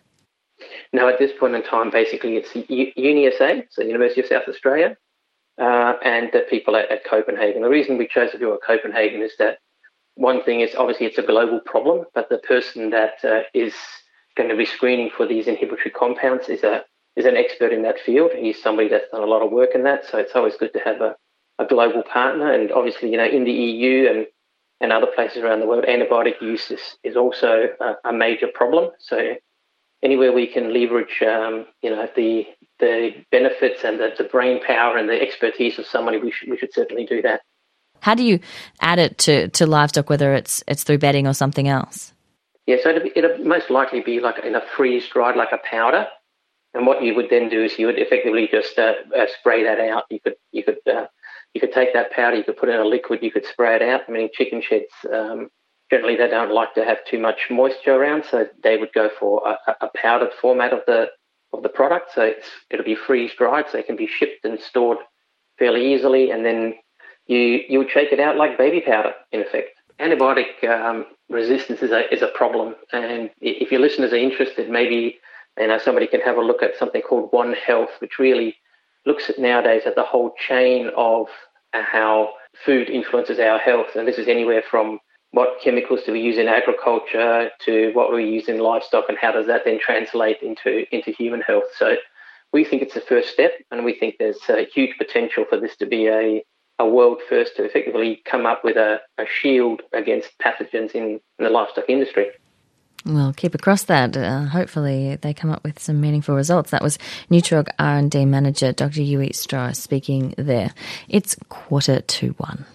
No, at this point in time, basically it's U- UniSA, so University of South Australia, uh, and the people at, at Copenhagen. The reason we chose to do it at Copenhagen is that one thing is obviously it's a global problem, but the person that uh, is going to be screening for these inhibitory compounds is a is an expert in that field. He's somebody that's done a lot of work in that, so it's always good to have a, a global partner. And obviously, you know, in the E U and, and other places around the world, antibiotic use is, is also a, a major problem. So anywhere we can leverage, um, you know, the the benefits and the, the brain power and the expertise of somebody, we should we should certainly do that. How do you add it to, to livestock, whether it's it's through bedding or something else? Yeah, so it'll, it'll most likely be like in a freeze-dried, like a powder. And what you would then do is you would effectively just uh, uh, spray that out. You could you could uh, you could take that powder, you could put it in a liquid, you could spray it out. I mean, chicken sheds um, generally they don't like to have too much moisture around, so they would go for a, a powdered format of the of the product. So it's, it'll be freeze-dried, so it can be shipped and stored fairly easily. And then you you would shake it out like baby powder, in effect. Antibiotic um, resistance is a is a problem, and if your listeners are interested, maybe you know somebody can have a look at something called One Health, which really looks at nowadays at the whole chain of how food influences our health, and this is anywhere from what chemicals do we use in agriculture to what we use in livestock, and how does that then translate into into human health. So we think it's the first step, and we think there's a huge potential for this to be a a world first to effectively come up with a, a shield against pathogens in, in the livestock industry. Well, keep across that. Uh, hopefully they come up with some meaningful results. That was Nutrog R and D Manager Doctor Yui Strauss speaking there. It's quarter to one.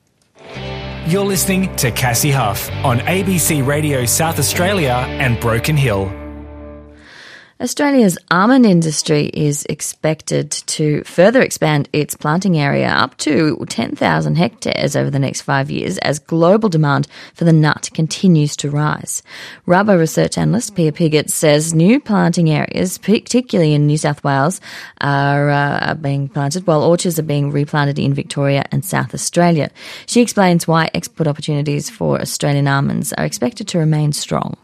You're listening to Cassie Huff on A B C Radio South Australia and Broken Hill. Australia's almond industry is expected to further expand its planting area up to ten thousand hectares over the next five years as global demand for the nut continues to rise. Rubber research analyst Pia Piggott says new planting areas, particularly in New South Wales, are, uh, are being planted, while orchards are being replanted in Victoria and South Australia. She explains why export opportunities for Australian almonds are expected to remain strong.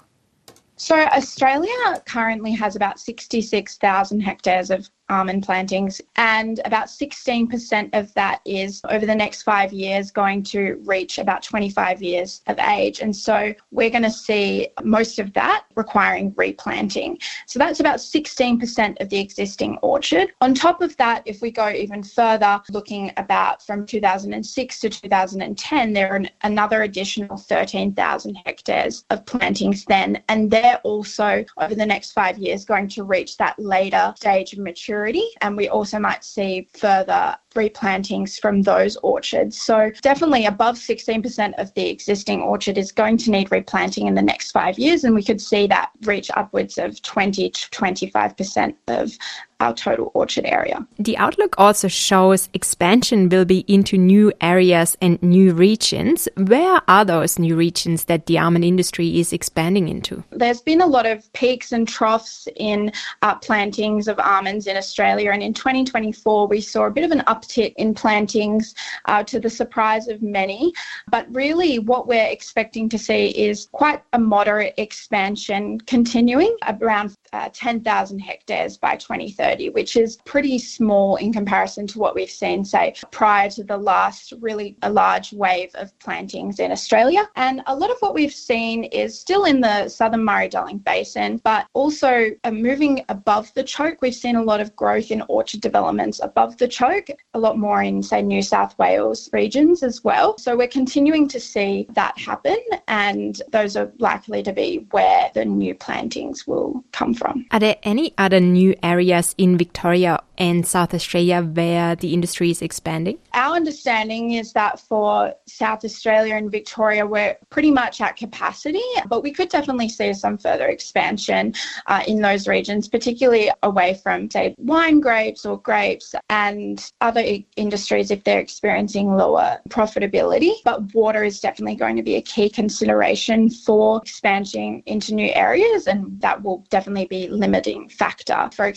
So Australia currently has about sixty-six thousand hectares of almond plantings, and about sixteen percent of that is over the next five years going to reach about twenty-five years of age. And so we're going to see most of that requiring replanting. So that's about sixteen percent of the existing orchard. On top of that, if we go even further, looking about from two thousand six to two thousand ten, there are an, another additional thirteen thousand hectares of plantings then, and they're also over the next five years going to reach that later stage of maturity. And we also might see further replantings from those orchards. So definitely above sixteen percent of the existing orchard is going to need replanting in the next five years. And we could see that reach upwards of twenty to twenty-five percent of our total orchard area. The outlook also shows expansion will be into new areas and new regions. Where are those new regions that the almond industry is expanding into? There's been a lot of peaks and troughs in uh, plantings of almonds in Australia, and in twenty twenty-four we saw a bit of an uptick in plantings uh, to the surprise of many. But really what we're expecting to see is quite a moderate expansion continuing around uh, ten thousand hectares by twenty thirty, which is pretty small in comparison to what we've seen, say, prior to the last really a large wave of plantings in Australia. And a lot of what we've seen is still in the southern Murray-Darling Basin, but also uh, moving above the choke. We've seen a lot of growth in orchard developments above the choke, a lot more in, say, New South Wales regions as well. So we're continuing to see that happen, and those are likely to be where the new plantings will come from. Are there any other new areas in Victoria and South Australia where the industry is expanding? Our understanding is that for South Australia and Victoria, we're pretty much at capacity, but we could definitely see some further expansion uh, in those regions, particularly away from, say, wine grapes or grapes and other I- industries if they're experiencing lower profitability. But water is definitely going to be a key consideration for expansion into new areas, and that will definitely be a limiting factor for expansion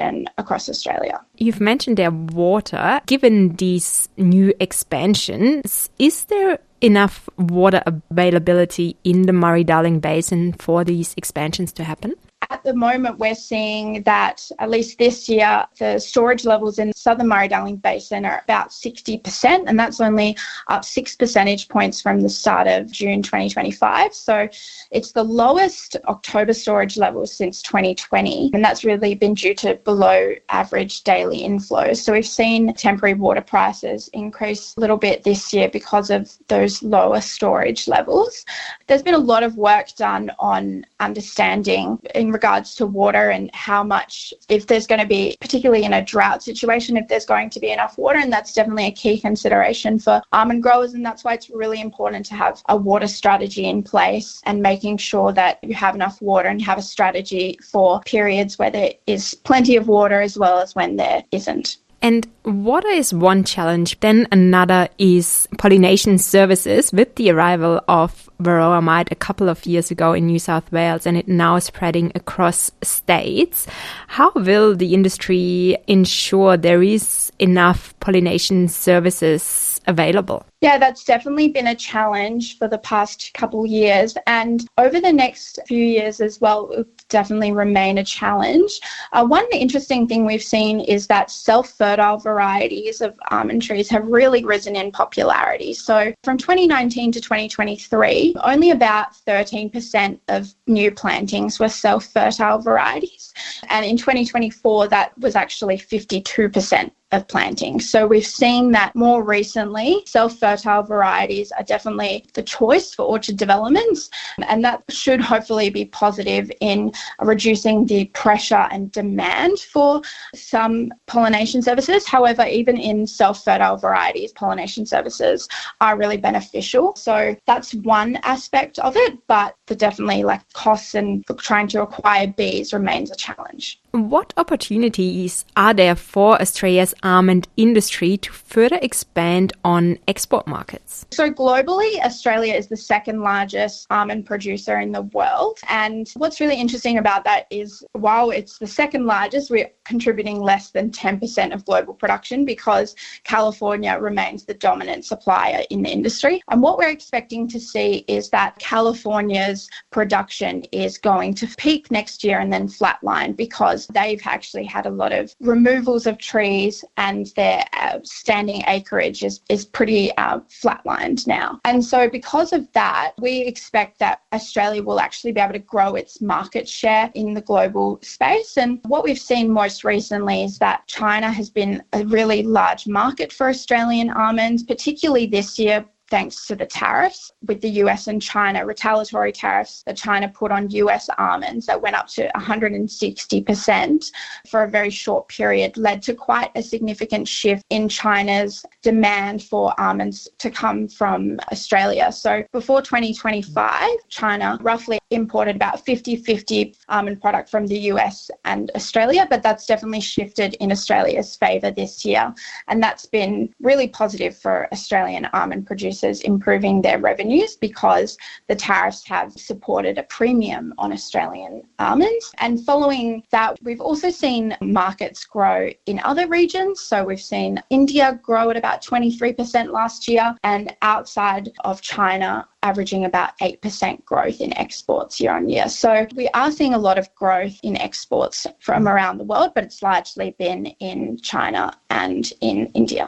production across Australia. You've mentioned their water. Given these new expansions, is there enough water availability in the Murray-Darling Basin for these expansions to happen? At the moment, we're seeing that, at least this year, the storage levels in the southern Murray-Darling Basin are about sixty percent, and that's only up six percentage points from the start of June twenty twenty-five. So it's the lowest October storage levels since twenty twenty, and that's really been due to below average daily inflows. So we've seen temporary water prices increase a little bit this year because of those lower storage levels. There's been a lot of work done on understanding in regards to water and how much, if there's going to be, particularly in a drought situation, if there's going to be enough water, and that's definitely a key consideration for almond growers, and that's why it's really important to have a water strategy in place and making sure that you have enough water and have a strategy for periods where there is plenty of water as well as when there isn't. And water is one challenge. Then another is pollination services. With the arrival of Varroa mite a couple of years ago in New South Wales and it now spreading across states, how will the industry ensure there is enough pollination services available? Yeah, that's definitely been a challenge for the past couple of years, and over the next few years as well, it will definitely remain a challenge. Uh, one interesting thing we've seen is that self-fertile varieties of almond trees have really risen in popularity. So from twenty nineteen to twenty twenty-three, only about thirteen percent of new plantings were self-fertile varieties, and in twenty twenty-four that was actually fifty-two percent of planting. So we've seen that more recently, self-fertile varieties are definitely the choice for orchard developments, and that should hopefully be positive in reducing the pressure and demand for some pollination services. However, even in self-fertile varieties, pollination services are really beneficial. So that's one aspect of it, but the definitely like costs and trying to acquire bees remains a challenge. What opportunities are there for Australia's almond industry to further expand on export markets? So globally, Australia is the second largest almond producer in the world. And what's really interesting about that is while it's the second largest, we're contributing less than ten percent of global production because California remains the dominant supplier in the industry. And what we're expecting to see is that California's production is going to peak next year and then flatline because they've actually had a lot of removals of trees and their uh, standing acreage is, is pretty uh, flatlined now. And so because of that, we expect that Australia will actually be able to grow its market share in the global space. And what we've seen most recently is that China has been a really large market for Australian almonds, particularly this year, thanks to the tariffs with the U S and China, retaliatory tariffs that China put on U S almonds that went up to one hundred sixty percent for a very short period, led to quite a significant shift in China's demand for almonds to come from Australia. So before twenty twenty-five, China roughly imported about fifty-fifty almond product from the U S and Australia, but that's definitely shifted in Australia's favour this year. And that's been really positive for Australian almond producers, improving their revenues because the tariffs have supported a premium on Australian almonds. And following that, we've also seen markets grow in other regions. So we've seen India grow at about twenty-three percent last year, and outside of China, averaging about eight percent growth in exports year on year. So we are seeing a lot of growth in exports from around the world, but it's largely been in China and in India.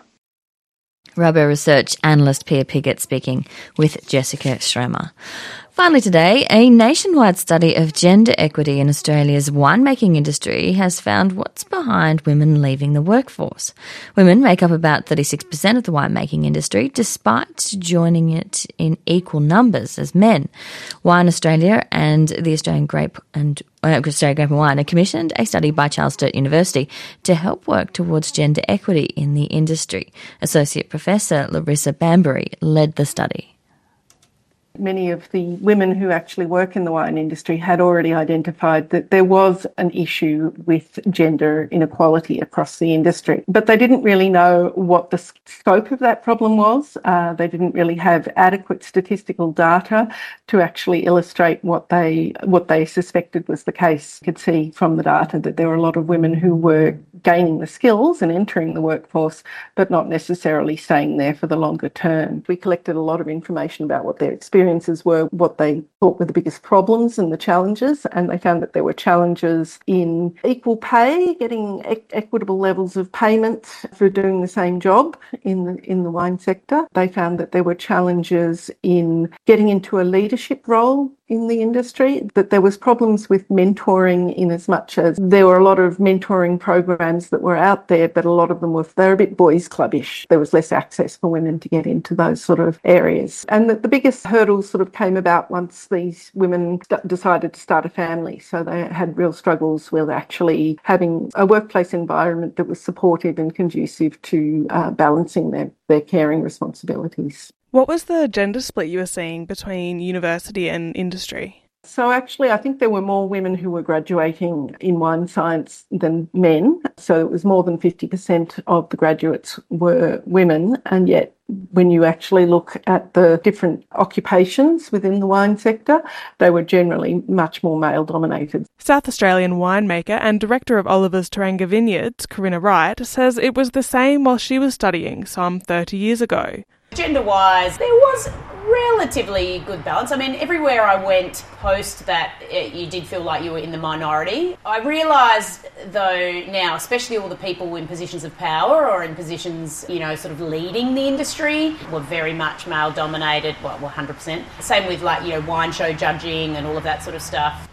Rubber research analyst Pia Piggott speaking with Jessica Schremer. Finally today, a nationwide study of gender equity in Australia's winemaking industry has found what's behind women leaving the workforce. Women make up about thirty-six percent of the winemaking industry, despite joining it in equal numbers as men. Wine Australia and the Australian Grape and uh, Australian Grape and Wine have commissioned a study by Charles Sturt University to help work towards gender equity in the industry. Associate Professor Larissa Bambury led the study. Many of the women who actually work in the wine industry had already identified that there was an issue with gender inequality across the industry, but they didn't really know what the scope of that problem was. Uh, they didn't really have adequate statistical data to actually illustrate what they what they suspected was the case. You could see from the data that there were a lot of women who were gaining the skills and entering the workforce, but not necessarily staying there for the longer term. We collected a lot of information about what their experiences were, what they thought were the biggest problems and the challenges, and they found that there were challenges in equal pay, getting e- equitable levels of payment for doing the same job in the, in the wine sector. They found that there were challenges in getting into a leadership role in the industry, that there was problems with mentoring in as much as there were a lot of mentoring programs that were out there, but a lot of them were, they were a bit boys clubbish. There was less access for women to get into those sort of areas. And that the biggest hurdles sort of came about once these women st- decided to start a family. So they had real struggles with actually having a workplace environment that was supportive and conducive to uh, balancing their, their caring responsibilities. What was the gender split you were seeing between university and industry? So actually, I think there were more women who were graduating in wine science than men. So it was more than fifty percent of the graduates were women. And yet, when you actually look at the different occupations within the wine sector, they were generally much more male-dominated. South Australian winemaker and director of Oliver's Turanga Vineyards, Corinna Wright, says it was the same while she was studying some thirty years ago. Gender-wise, there was relatively good balance. I mean, everywhere I went post that, it, you did feel like you were in the minority. I realised, though, now, especially all the people in positions of power or in positions, you know, sort of leading the industry were very much male-dominated, well, one hundred percent. Same with, like, you know, wine show judging and all of that sort of stuff.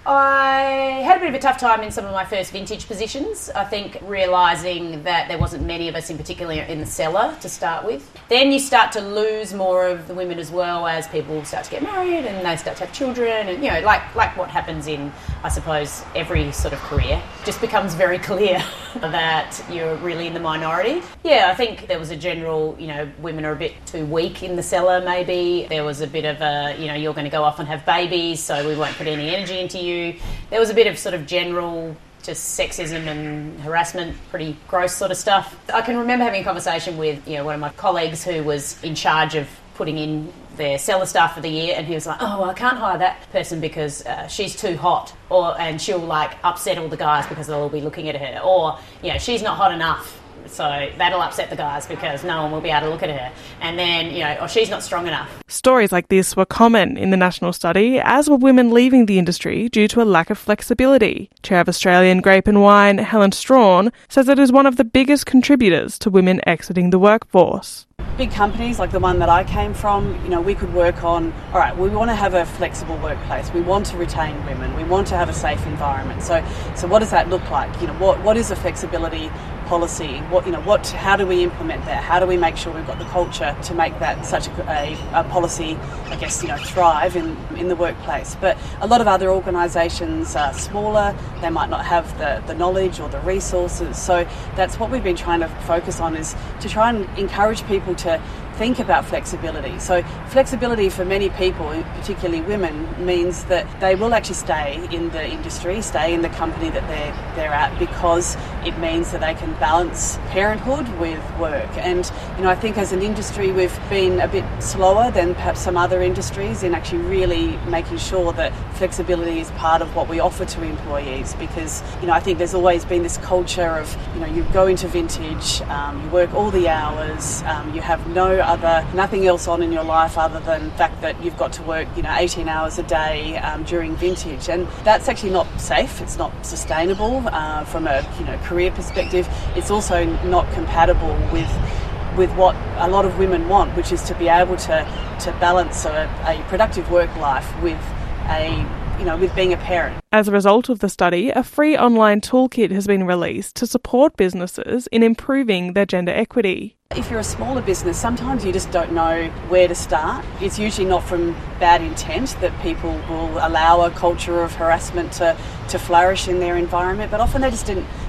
I had a bit of a tough time in some of my first vintage positions. I think realising that there wasn't many of us in particular in the cellar to start with. Then you start to lose more of the women as well as people start to get married and they start to have children, and, you know, like like what happens in, I suppose, every sort of career. It just becomes very clear that you're really in the minority. Yeah, I think there was a general, you know, women are a bit too weak in the cellar maybe. There was a bit of a, you know, you're going to go off and have babies, so we won't put any energy into you. There was a bit of sort of general just sexism and harassment, pretty gross sort of stuff. I can remember having a conversation with, you know, one of my colleagues who was in charge of putting in their cellar staff for the year, and he was like, oh, well, I can't hire that person because uh, she's too hot, or and she'll like upset all the guys because they'll all be looking at her, or, you know, she's not hot enough, so that'll upset the guys because no one will be able to look at her, and then, you know, or she's not strong enough. Stories like this were common in the national study, as were women leaving the industry due to a lack of flexibility. Chair of Australian Grape and Wine, Helen Strawn, says it is one of the biggest contributors to women exiting the workforce. Big companies like the one that I came from, you know, we could work on, all right, we want to have a flexible workplace. We want to retain women. We want to have a safe environment. So so what does that look like? You know, what what is a flexibility policy? What, you know, what, how do we implement that? How do we make sure we've got the culture to make that such a, a, a policy, I guess, you know, thrive in, in the workplace? But a lot of other organisations are smaller. They might not have the, the knowledge or the resources. So that's what we've been trying to focus on, is to try and encourage people to think about flexibility. So flexibility for many people, particularly women, means that they will actually stay in the industry, stay in the company that they're they're at, because it means that they can balance parenthood with work. And, you know, I think as an industry we've been a bit slower than perhaps some other industries in actually really making sure that flexibility is part of what we offer to employees, because, you know, I think there's always been this culture of, you know, you go into vintage, um, you work all the hours, um, you have no other, nothing else on in your life other than the fact that you've got to work, you know, eighteen hours a day um, during vintage, and that's actually not safe. It's not sustainable uh, from a, you know, career perspective. It's also not compatible with with what a lot of women want, which is to be able to to balance a, a productive work life with a, you know, with being a parent. As a result of the study, a free online toolkit has been released to support businesses in improving their gender equity. If you're a smaller business, sometimes you just don't know where to start. It's usually not from bad intent that people will allow a culture of harassment to, to flourish in their environment, but often they just didn't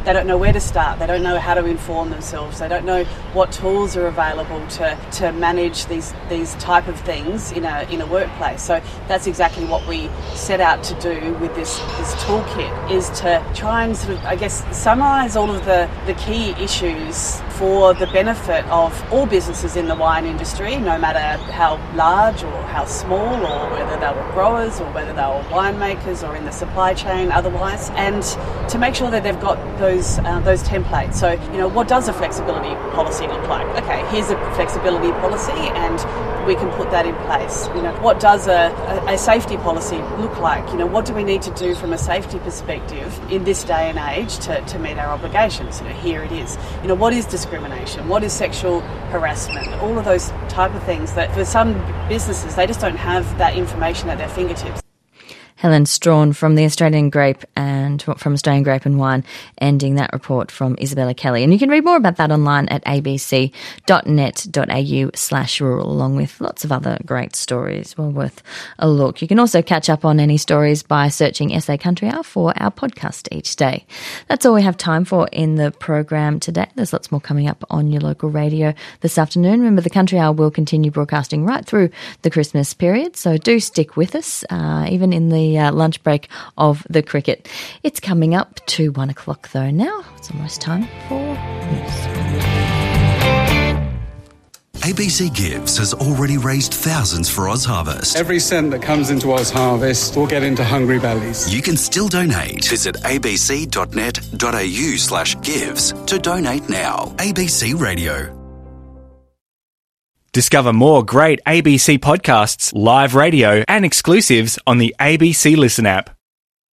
they don't know where to start, they don't know how to inform themselves, they don't know what tools are available to, to manage these these type of things in a in a workplace. So that's exactly what we set out to do with this, this toolkit, is to try and sort of, I guess, summarise all of the, the key issues for the benefit of all businesses in the wine industry, no matter how large or how small, or whether they were growers or whether they were winemakers or in the supply chain otherwise, and to make sure that they've got those uh, those templates. So, you know, what does a flexibility policy look like? Okay, here's a flexibility policy and we can put that in place. You know, what does a, a, a safety policy look like? You know, what do we need to do from a safety perspective in this day and age to, to meet our obligations? You know, here it is. You know, what is discrimination? What is sexual harassment? All of those type of things that for some businesses, they just don't have that information at their fingertips. Helen Strawn from the Australian Grape and from Australian Grape and Wine, ending that report from Isabella Kelly. And you can read more about that online at abc dot net dot a u slash rural, along with lots of other great stories. Well worth a look. You can also catch up on any stories by searching S A Country Hour for our podcast each day. That's all we have time for in the program today. There's lots more coming up on your local radio this afternoon. Remember, the Country Hour will continue broadcasting right through the Christmas period, so do stick with us, uh, even in the Uh, lunch break of the cricket. It's coming up to one o'clock though now. It's almost time for news. A B C Gives has already raised thousands for Oz Harvest. Every cent that comes into Oz Harvest will get into hungry bellies. You can still donate. Visit abc dot net dot a u slash gives to donate now. A B C Radio. Discover more great A B C podcasts, live radio and exclusives on the A B C Listen app.